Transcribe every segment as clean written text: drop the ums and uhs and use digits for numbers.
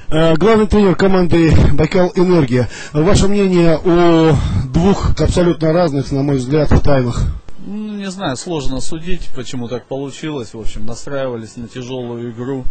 Главный тренер команды «Байкал Энергия». Ваше мнение о двух абсолютно разных, на мой взгляд, таймах? Ну, не знаю, сложно судить, почему так получилось. В общем, настраивались на тяжелую игру,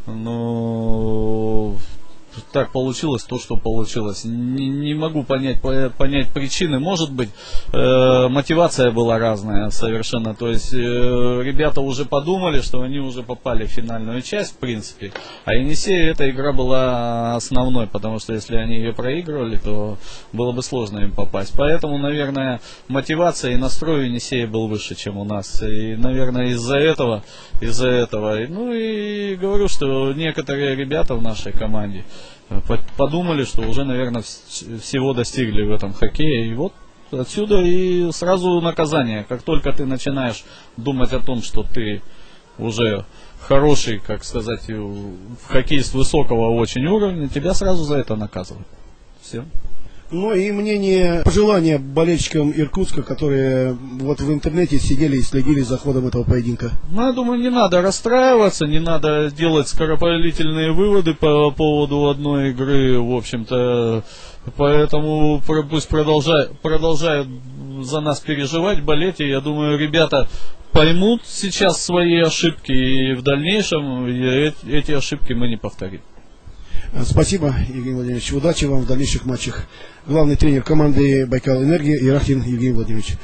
но так получилось то, что получилось. Не могу понять причины. Может быть, мотивация была разная совершенно. То есть ребята уже подумали, что они уже попали в финальную часть, в принципе. А Енисею эта игра была основной, потому что если они ее проигрывали, то было бы сложно им попасть. Поэтому, наверное, мотивация и настрой у Енисея был выше, чем у нас. И, наверное, из-за этого. Ну и говорю, что некоторые ребята в нашей команде подумали, что уже, наверное, всего достигли в этом хоккее. И вот отсюда и сразу наказание. Как только ты начинаешь думать о том, что ты уже хороший, как сказать, хоккеист высокого очень уровня, тебя сразу за это наказывают. Все. Ну и мнение, пожелания болельщикам Иркутска, которые вот в интернете сидели и следили за ходом этого поединка. Ну, я думаю, не надо расстраиваться, не надо делать скоропалительные выводы по поводу одной игры, в общем-то. Поэтому пусть продолжают за нас переживать, болеть. И я думаю, ребята поймут сейчас свои ошибки, и в дальнейшем эти ошибки мы не повторим. Спасибо, Евгений Владимирович. Удачи вам в дальнейших матчах. Главный тренер команды «Байкал Энергия» Ерахин Евгений Владимирович.